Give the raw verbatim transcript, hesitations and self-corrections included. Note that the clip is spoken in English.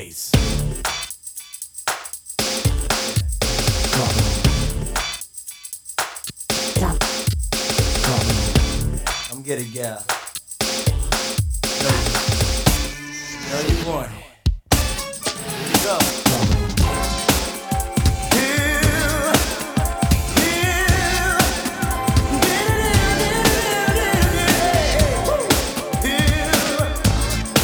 bass. I'm getting gal. No, no, you want it.